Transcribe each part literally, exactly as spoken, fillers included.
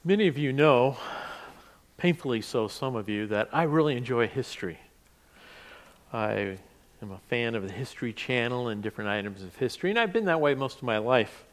Many of you know, painfully so some of you, that I really enjoy history. I am a fan of the History Channel and different items of history, and I've been that way most of my life.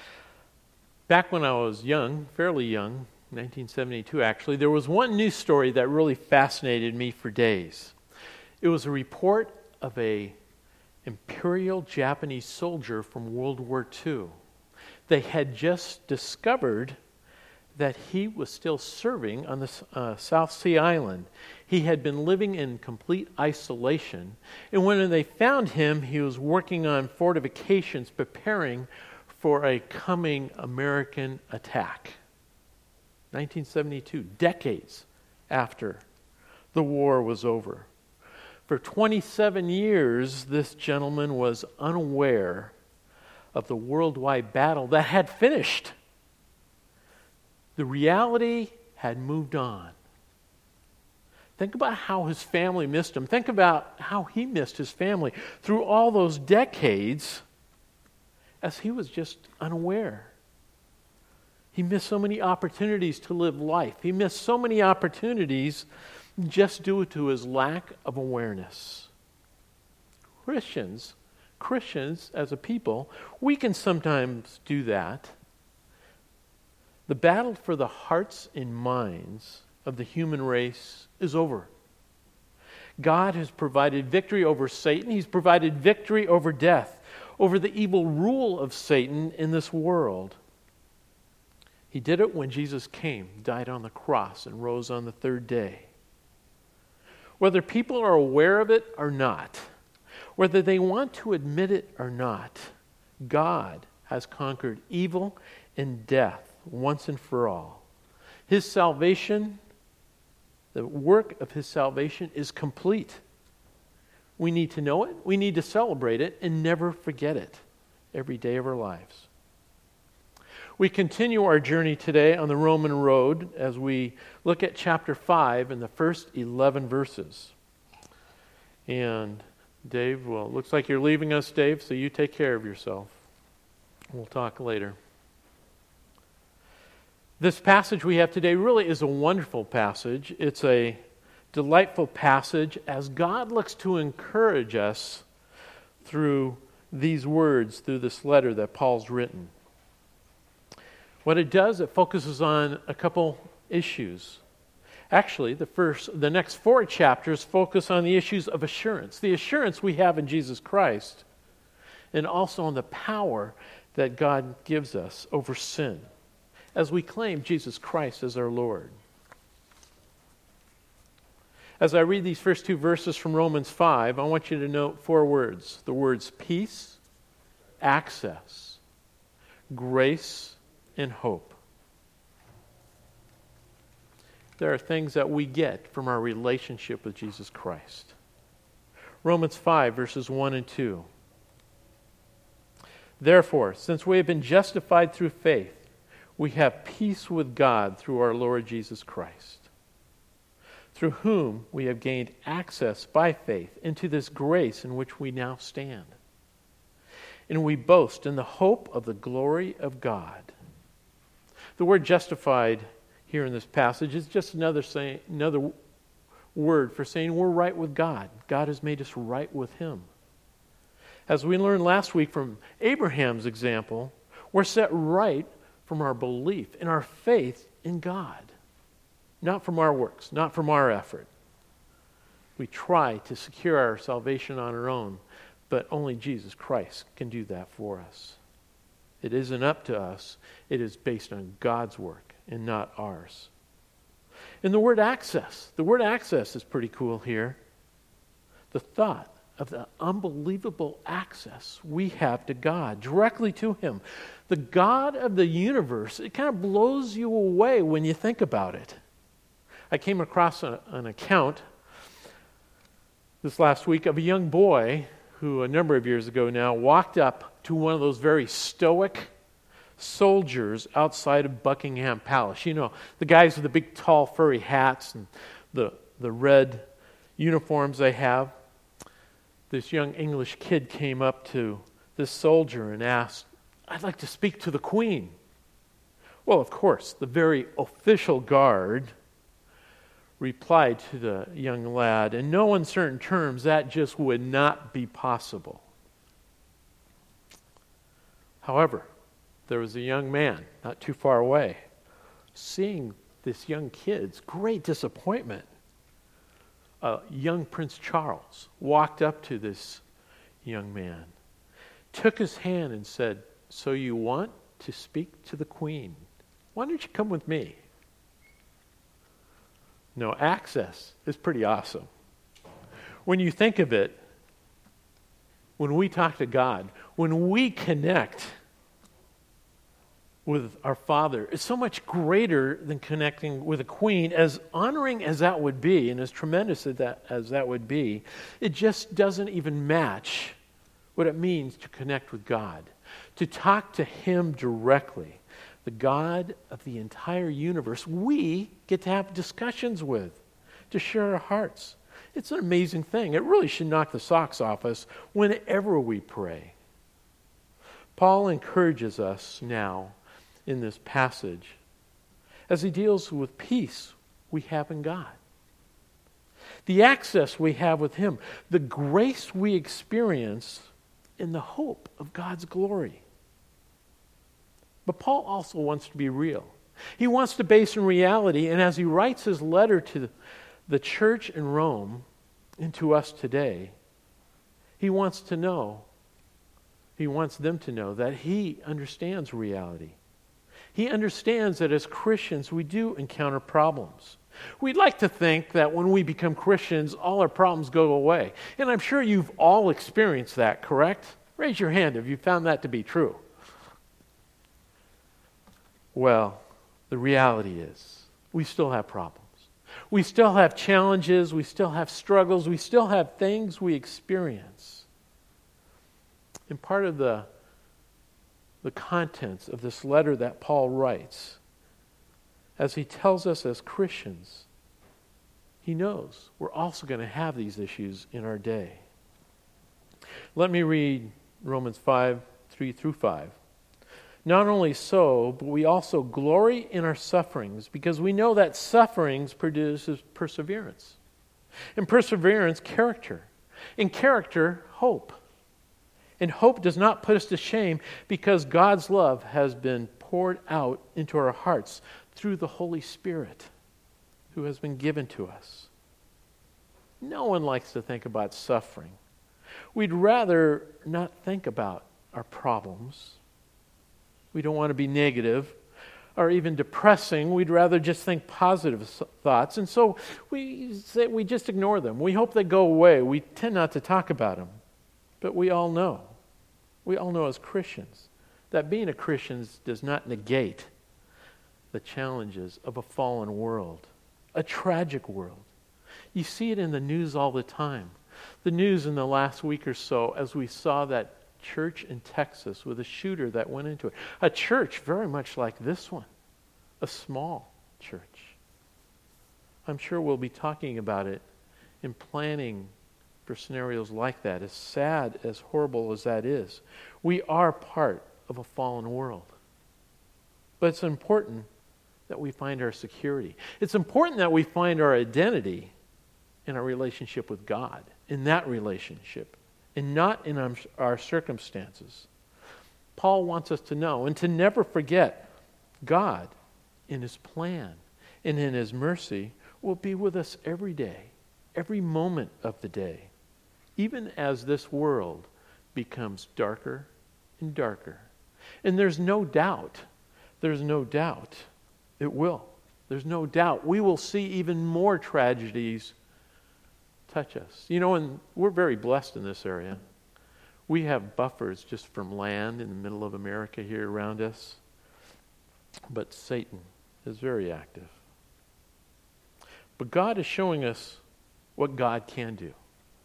Back when I was young, fairly young, nineteen seventy-two actually, there was one news story that really fascinated me for days. It was a report of a Imperial Japanese soldier from World War Two. They had just discovered that he was still serving on the uh, South Sea Island. He had been living in complete isolation, and when they found him, he was working on fortifications, preparing for a coming American attack. nineteen seventy-two, decades after the war was over. For twenty-seven years, this gentleman was unaware of the worldwide battle that had finished. The reality had moved on. Think about how his family missed him. Think about how he missed his family through all those decades as he was just unaware. He missed so many opportunities to live life. He missed so many opportunities just due to his lack of awareness. Christians, Christians as a people, we can sometimes do that. The battle for the hearts and minds of the human race is over. God has provided victory over Satan. He's provided victory over death, over the evil rule of Satan in this world. He did it when Jesus came, died on the cross, and rose on the third day. Whether people are aware of it or not, whether they want to admit it or not, God has conquered evil and death once and for all. His salvation, the work of His salvation is complete. We need to know it, we need to celebrate it, and never forget it every day of our lives. We continue our journey today on the Roman road as we look at chapter five and the first eleven verses. And Dave, well, it looks like you're leaving us, Dave, so you take care of yourself. We'll talk later. This passage we have today really is a wonderful passage. It's a delightful passage as God looks to encourage us through these words, through this letter that Paul's written. What it does, it focuses on a couple issues. Actually, the first, the next four chapters focus on the issues of assurance, the assurance we have in Jesus Christ, and also on the power that God gives us over sin as we claim Jesus Christ as our Lord. As I read these first two verses from Romans five, I want you to note four words. The words peace, access, grace, and hope. There are things that we get from our relationship with Jesus Christ. Romans five, verses one and two. Therefore, since we have been justified through faith, we have peace with God through our Lord Jesus Christ, through whom we have gained access by faith into this grace in which we now stand. And we boast in the hope of the glory of God. The word justified here in this passage is just another say, another word for saying we're right with God. God has made us right with Him. As we learned last week from Abraham's example, we're set right from our belief and our faith in God. Not from our works, not from our effort. We try to secure our salvation on our own, but only Jesus Christ can do that for us. It isn't up to us. It is based on God's work and not ours. And the word access. The word access is pretty cool here. The thought of the unbelievable access we have to God, directly to Him. The God of the universe, it kind of blows you away when you think about it. I came across a, an account this last week of a young boy who a number of years ago now walked up to one of those very stoic soldiers outside of Buckingham Palace. You know, the guys with the big tall furry hats and the, the red uniforms they have. This young English kid came up to this soldier and asked, "I'd like to speak to the Queen." Well, of course, the very official guard replied to the young lad, in no uncertain terms, that just would not be possible. However, there was a young man not too far away. Seeing this young kid's great disappointment, uh, young Prince Charles walked up to this young man, took his hand and said, "So you want to speak to the Queen? Why don't you come with me?" No, access is pretty awesome. When you think of it, when we talk to God, when we connect with our Father, it's so much greater than connecting with a queen. As honoring as that would be, and as tremendous as that, as that would be, it just doesn't even match what it means to connect with God, to talk to Him directly. The God of the entire universe, we get to have discussions with, to share our hearts. It's an amazing thing. It really should knock the socks off us whenever we pray. Paul encourages us now in this passage as he deals with peace we have in God, the access we have with Him, the grace we experience in the hope of God's glory. But Paul also wants to be real. He wants to base in reality, and as he writes his letter to the church in Rome and to us today, he wants to know, he wants them to know that he understands reality. He understands that as Christians we do encounter problems. We'd like to think that when we become Christians, all our problems go away. And I'm sure you've all experienced that, correct? Raise your hand if you found that to be true. Well, the reality is we still have problems. We still have challenges. We still have struggles. We still have things we experience. And part of the, the contents of this letter that Paul writes, as he tells us as Christians, he knows we're also going to have these issues in our day. Let me read Romans five, three through five. Not only so, but we also glory in our sufferings, because we know that sufferings produces perseverance. And perseverance, character. And character, hope. And hope does not put us to shame, because God's love has been poured out into our hearts through the Holy Spirit who has been given to us. No one likes to think about suffering. We'd rather not think about our problems. We don't want to be negative or even depressing. We'd rather just think positive thoughts. And so we say we just ignore them. We hope they go away. We tend not to talk about them. But we all know, we all know as Christians, that being a Christian does not negate the challenges of a fallen world, a tragic world. You see it in the news all the time. The news in the last week or so, as we saw that church in Texas with a shooter that went into it. A church very much like this one, a small church. I'm sure we'll be talking about it and planning for scenarios like that, as sad, as horrible as that is. We are part of a fallen world. But it's important that we find our security. It's important that we find our identity in our relationship with God, in that relationship, and not in our, our circumstances. Paul wants us to know and to never forget God in His plan and in His mercy will be with us every day, every moment of the day, even as this world becomes darker and darker. And there's no doubt, there's no doubt it will. There's no doubt we will see even more tragedies touch us. You know, and we're very blessed in this area. We have buffers just from land in the middle of America here around us. But Satan is very active. But God is showing us what God can do.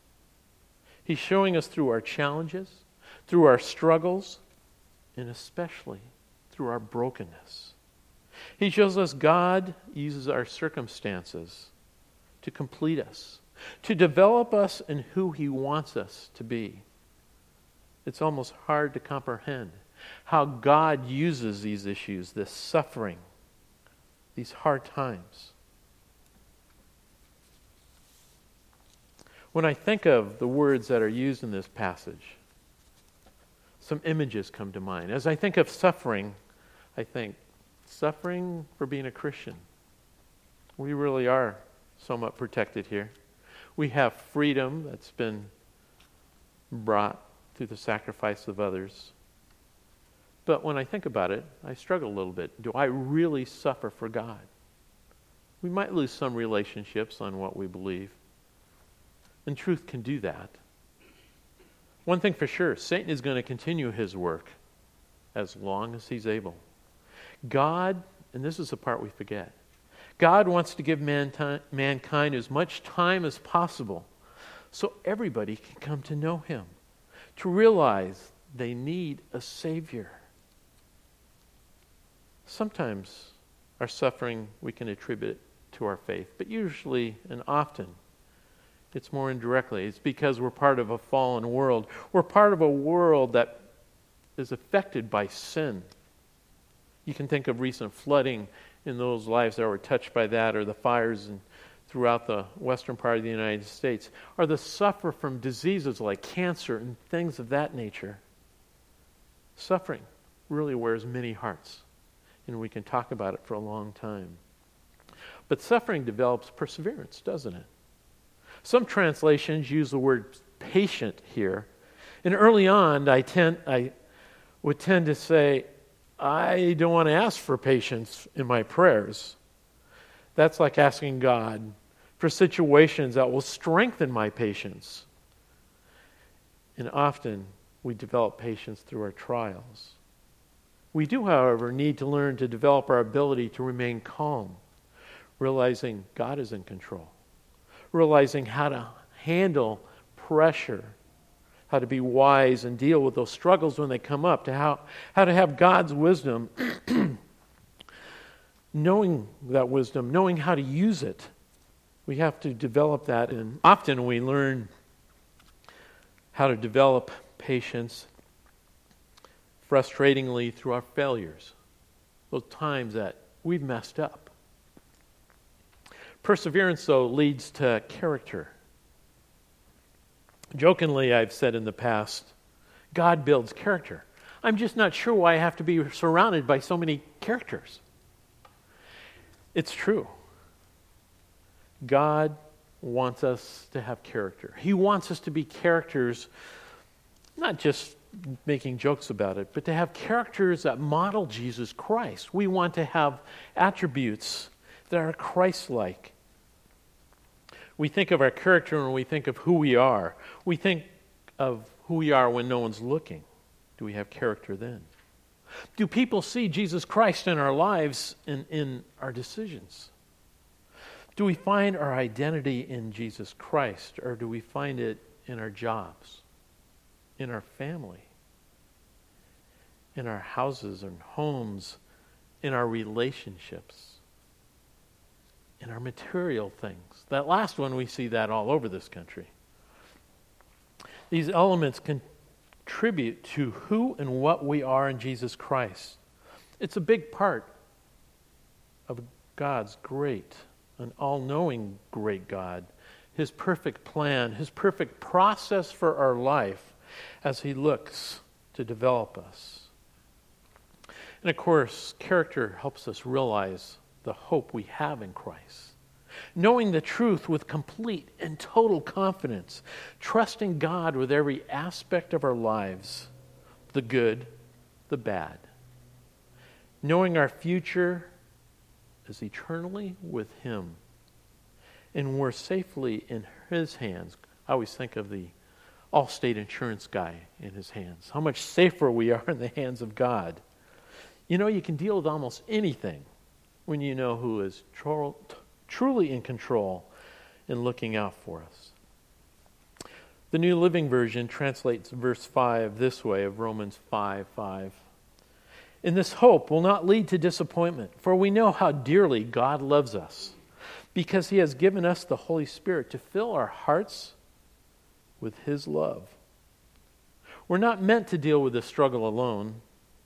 He's showing us through our challenges, through our struggles, and especially through our brokenness. He shows us God uses our circumstances to complete us, to develop us in who He wants us to be. It's almost hard to comprehend how God uses these issues, this suffering, these hard times. When I think of the words that are used in this passage, some images come to mind. As I think of suffering, I think, suffering for being a Christian. We really are somewhat protected here. We have freedom that's been brought through the sacrifice of others. But when I think about it, I struggle a little bit. Do I really suffer for God? We might lose some relationships on what we believe. And truth can do that. One thing for sure, Satan is going to continue his work as long as he's able. God, and this is the part we forget, God wants to give manti- mankind as much time as possible so everybody can come to know him, to realize they need a Savior. Sometimes our suffering we can attribute to our faith, but usually and often it's more indirectly. It's because we're part of a fallen world. We're part of a world that is affected by sin. You can think of recent flooding in those lives that were touched by that, or the fires in, throughout the western part of the United States, or the suffer from diseases like cancer and things of that nature. Suffering really wears many hearts, and we can talk about it for a long time. But suffering develops perseverance, doesn't it? Some translations use the word patient here. And early on, I tend I would tend to say, I don't want to ask for patience in my prayers. That's like asking God for situations that will strengthen my patience. And often we develop patience through our trials. We do, however, need to learn to develop our ability to remain calm, realizing God is in control, realizing how to handle pressure, how to be wise and deal with those struggles when they come up, to how, how to have God's wisdom, knowing that wisdom, knowing how to use it. We have to develop that, and often we learn how to develop patience frustratingly through our failures, those times that we've messed up. Perseverance, though, leads to character. Jokingly, I've said in the past, God builds character. I'm just not sure why I have to be surrounded by so many characters. It's true. God wants us to have character. He wants us to be characters, not just making jokes about it, but to have characters that model Jesus Christ. We want to have attributes that are Christ-like. We think of our character when we think of who we are. We think of who we are when no one's looking. Do we have character then? Do people see Jesus Christ in our lives and in our decisions? Do we find our identity in Jesus Christ, or do we find it in our jobs, in our family, in our houses and homes, in our relationships, in our material things? That last one, we see that all over this country. These elements contribute to who and what we are in Jesus Christ. It's a big part of God's great, an all-knowing great God, His perfect plan, His perfect process for our life as He looks to develop us. And of course, character helps us realize the hope we have in Christ. Knowing the truth with complete and total confidence, trusting God with every aspect of our lives, the good, the bad. Knowing our future is eternally with Him, and we're safely in His hands. I always think of the Allstate insurance guy in his hands. How much safer we are in the hands of God. You know, you can deal with almost anything when you know who is tro- truly in control and looking out for us. The New Living Version translates verse five this way of Romans five five. And this hope will not lead to disappointment, for we know how dearly God loves us, because He has given us the Holy Spirit to fill our hearts with His love. We're not meant to deal with this struggle alone.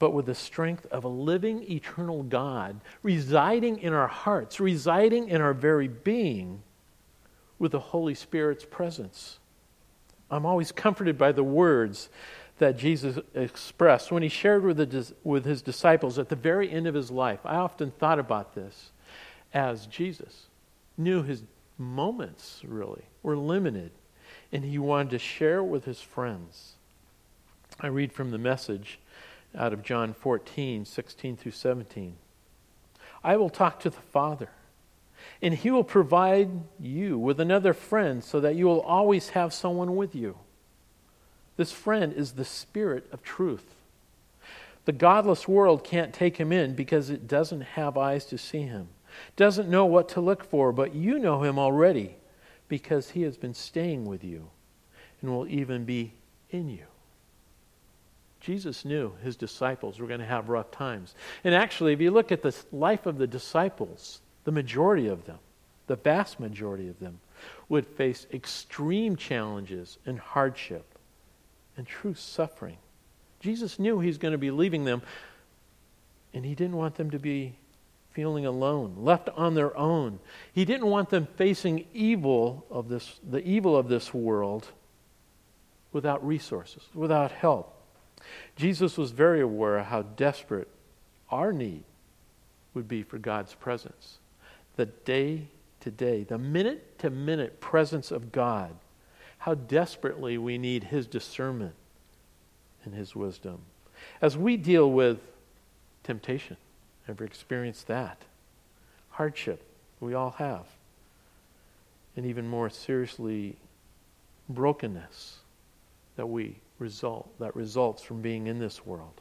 but with the strength of a living, eternal God residing in our hearts, residing in our very being with the Holy Spirit's presence. I'm always comforted by the words that Jesus expressed when he shared with, the, with his disciples at the very end of his life. I often thought about this as Jesus knew his moments, really, were limited, and he wanted to share with his friends. I read from the Message out of John fourteen, sixteen through seventeen. I will talk to the Father, and he will provide you with another friend so that you will always have someone with you. This friend is the Spirit of truth. The godless world can't take him in because it doesn't have eyes to see him, doesn't know what to look for, but you know him already because he has been staying with you and will even be in you. Jesus knew his disciples were going to have rough times. And actually, if you look at the life of the disciples, the majority of them, the vast majority of them, would face extreme challenges and hardship and true suffering. Jesus knew he was going to be leaving them, and he didn't want them to be feeling alone, left on their own. He didn't want them facing evil of this, the evil of this world without resources, without help. Jesus was very aware of how desperate our need would be for God's presence. The day-to-day, the minute-to-minute presence of God. How desperately we need his discernment and his wisdom. As we deal with temptation, ever experienced that? Hardship, we all have. And even more seriously, brokenness that we result that results from being in this world.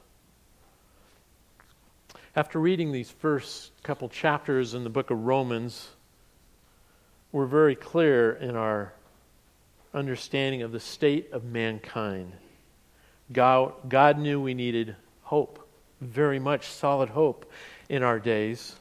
After reading these first couple chapters in the book of Romans, we're very clear in our understanding of the state of mankind. God, God knew we needed hope, very much solid hope in our days.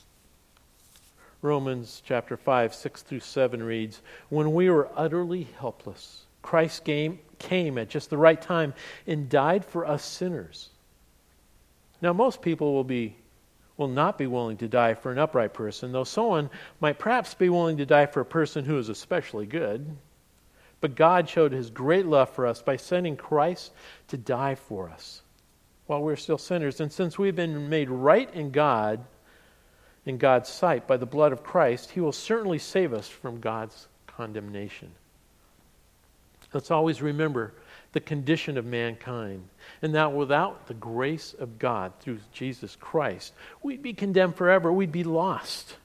Romans chapter five, six through seven reads, "When we were utterly helpless, Christ came, came at just the right time and died for us sinners." Now, most people will be will not be willing to die for an upright person, though someone might perhaps be willing to die for a person who is especially good. But God showed his great love for us by sending Christ to die for us while we're still sinners. And since we've been made right in God, in God's sight by the blood of Christ, he will certainly save us from God's condemnation. Let's always remember the condition of mankind, and that without the grace of God through Jesus Christ, we'd be condemned forever. We'd be lost.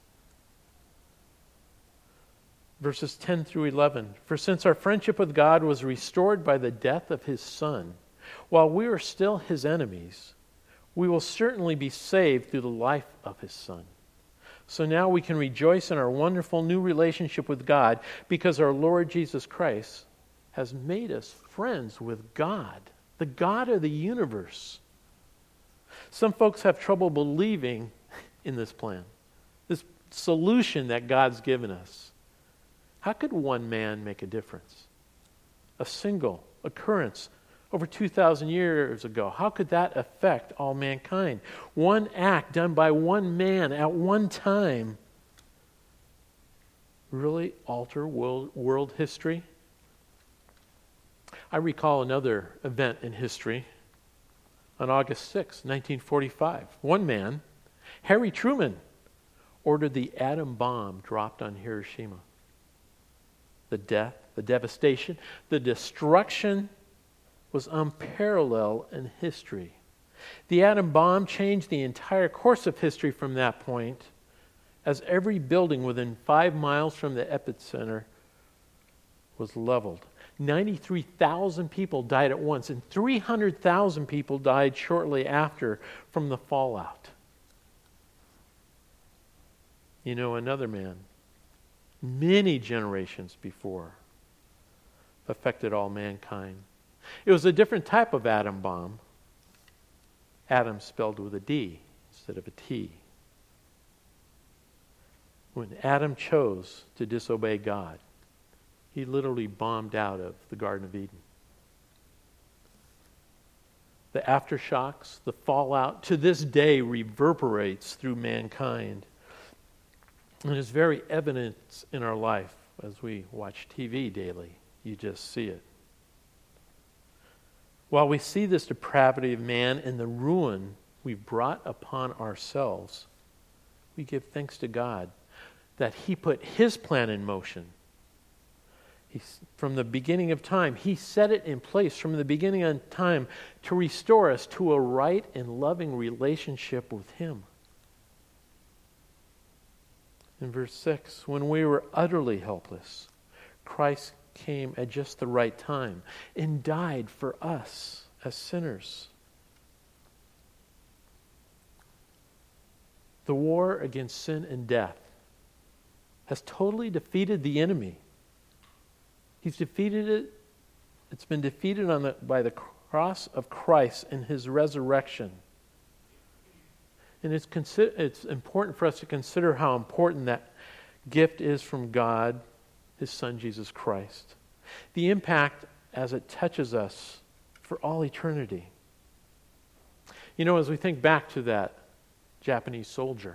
Verses ten through eleven. "For since our friendship with God was restored by the death of his Son, while we were still his enemies, we will certainly be saved through the life of his Son. So now we can rejoice in our wonderful new relationship with God because our Lord Jesus Christ has made us friends with God, the God of the universe." Some folks have trouble believing in this plan, this solution that God's given us. How could one man make a difference? A single occurrence over two thousand years ago. How could that affect all mankind? One act done by one man at one time really alter world, world history? I recall another event in history. On August sixth, nineteen forty-five, one man, Harry Truman, ordered the atom bomb dropped on Hiroshima. The death, the devastation, the destruction was unparalleled in history. The atom bomb changed the entire course of history from that point, as every building within five miles from the epicenter was leveled. ninety-three thousand people died at once, and three hundred thousand people died shortly after from the fallout. You know, another man, many generations before, affected all mankind. It was a different type of atom bomb. Atom spelled with a D instead of a T. When Adam chose to disobey God, he literally bombed out of the Garden of Eden. the aftershocks, the fallout, to this day reverberates through mankind. And it's very evident in our life as we watch T V daily. You just see it. While we see this depravity of man and the ruin we've brought upon ourselves, we give thanks to God that He put His plan in motion. He's, from the beginning of time, He set it in place from the beginning of time to restore us to a right and loving relationship with Him. In verse six, when we were utterly helpless, Christ came at just the right time and died for us as sinners. The war against sin and death has totally defeated the enemy. He's defeated it. It's been defeated on the, by the cross of Christ and His resurrection. And it's, consi- it's important for us to consider how important that gift is from God, His Son, Jesus Christ. The impact as it touches us for all eternity. You know, as we think back to that Japanese soldier,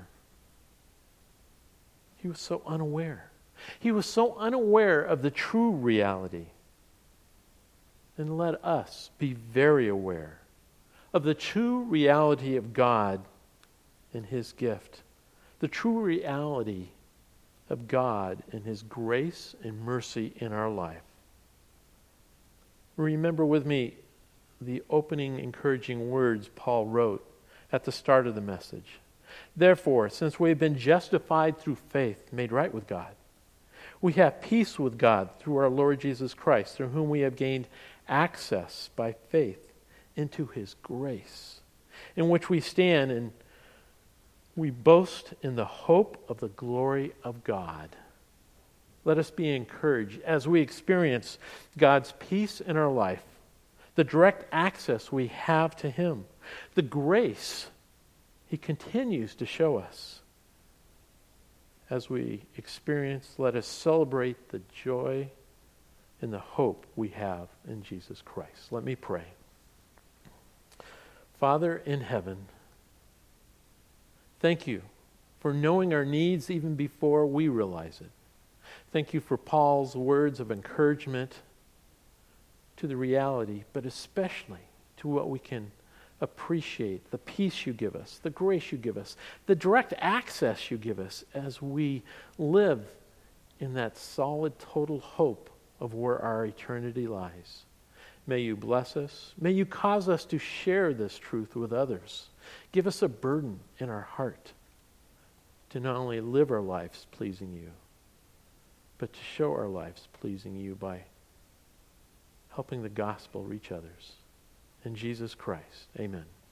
he was so unaware. He was so unaware of the true reality. And let us be very aware of the true reality of God and His gift. The true reality of God and His grace and mercy in our life. Remember with me the opening encouraging words Paul wrote at the start of the message. Therefore, since we have been justified through faith, made right with God, we have peace with God through our Lord Jesus Christ, through whom we have gained access by faith into His grace, in which we stand and we boast in the hope of the glory of God. Let us be encouraged as we experience God's peace in our life, the direct access we have to Him, the grace He continues to show us. As we experience, let us celebrate the joy and the hope we have in Jesus Christ. Let me pray. Father in heaven, thank You for knowing our needs even before we realize it. Thank You for Paul's words of encouragement to the reality, but especially to what we can appreciate, the peace You give us, the grace You give us, the direct access You give us as we live in that solid, total hope of where our eternity lies. May You bless us. May You cause us to share this truth with others. Give us a burden in our heart to not only live our lives pleasing You, but to show our lives pleasing You by helping the gospel reach others. In Jesus Christ, amen.